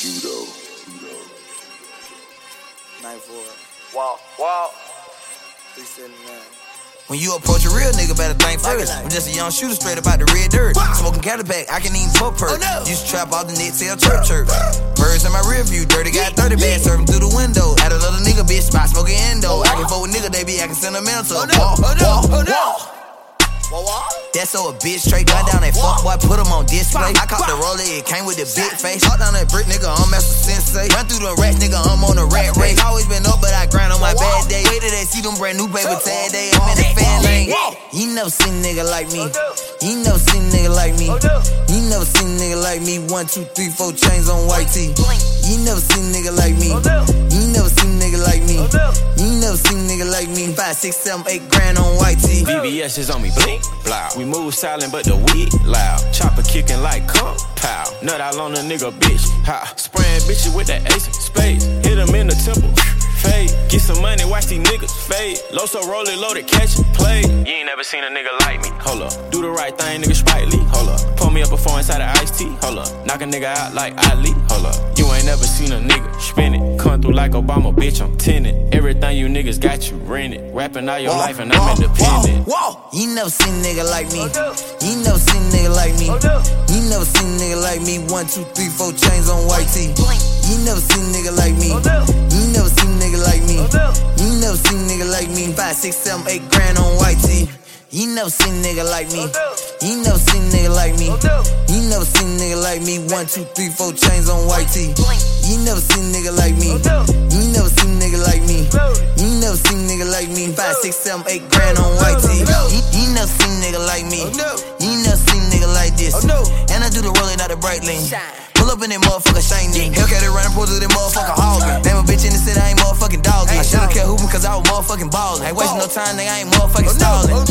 Judo. 94. Wow. 379. When you approach a real nigga, better think first. I'm just a young shooter straight about the red dirt. Smoking Cadillac, I can even pop perk. Used to trap off the net, tell chirp. Birds in my rear view, dirty got 30 bands, serving through the window. Had a little nigga bitch spot smoking endo. I can fuck with nigga, they be acting sentimental. That's so a bitch straight gun down that fuck boy, put him on display. I caught the roller, it came with the big face. Talk down that brick nigga, I'm Master Sensei. Run through the rats, nigga, I'm on a rat race. Always been up, but I grind on my bad day. Wait till they see them brand new paper tag day. I'm in the fan lane. You never seen a nigga like me. You never seen a nigga like me. You never seen a nigga like me. 1, 2, 3, 4 chains on white tee. You never seen a nigga like me. You never seen a nigga like me. You never seen a nigga like me. 5, 6, 7, 8 grand on white tee. VVS is on me, blink, blow. We move silent, but the weed loud. Chopper kicking like pow. Nut out on a nigga, bitch. Ha. Spraying bitches with that ace of spades. Hit him in the temple. Fade. Get some money, watch these niggas fade. Low so roll it, loaded, catch it, play. You ain't never seen a nigga like me. Hold up. Do the right thing, nigga, Spike Lee. Hold up. Pull me up before inside of iced tea. Hold up. Knock a nigga out like Ali. Hold up. You ain't never seen a nigga spin it. Come through like Obama, bitch, I'm tenant. Everything you niggas got you rented. Rapping all your life and I'm independent. You never seen a nigga like me. You never seen a nigga like me. You never seen a nigga like me. 1, 2, 3, 4 chains on white tee. You never seen a nigga like me. You never seen a nigga like me. You never seen a nigga like me. 5, 6, 7, 8 grand on white tee. You never seen a nigga like me. You never seen a nigga like me. You never seen a nigga like me. 1, 2, 3, 4 chains on white tee. You never seen a nigga like me. You never seen a nigga like me. You never seen a nigga like me. 5, 6, 7, 8 grand on white tee. You never seen a nigga like me. You never seen a nigga like this. And I do the rolling out the bright lane. Pull up in that motherfucker shiny. Hellcat running, pull to that motherfucker hogging. Name a bitch in the city, I ain't motherfucking dogging. I should've kept hooping cause I was motherfucking ballin'. Ain't wasting no time, nigga, I ain't motherfucking stallin'.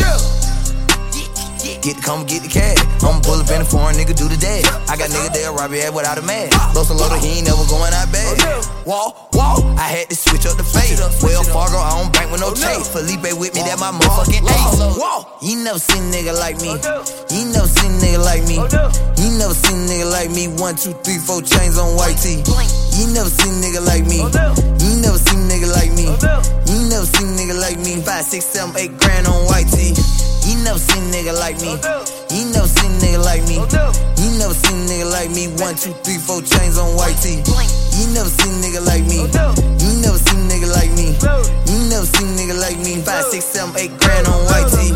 Come get the cash. I'ma pull up in the foreign, nigga, do the dash. I got nigga there, rob your ass without a mask. Lost a loader, he ain't never going out bad. Wall, I had to switch up the face. Well, Fargo, I don't bank with no chase. Felipe with me, that my motherfucking ace. You never seen a nigga like me. You never seen a nigga like me. You never seen a nigga like me. 1, 2, 3, 4 chains on white tee. You never seen a nigga like me. You never seen a nigga like me. You never seen a nigga like me. 5, 6, 7, 8 grand on white tee. You never seen a nigga like me. You never seen a nigga like me. You never seen a nigga like me. 1, 2, 3, 4 chains on white tee. You never seen a nigga like me. You never seen a nigga like me. You never seen a nigga like me. 5, 6, 7, 8 grand on white tee.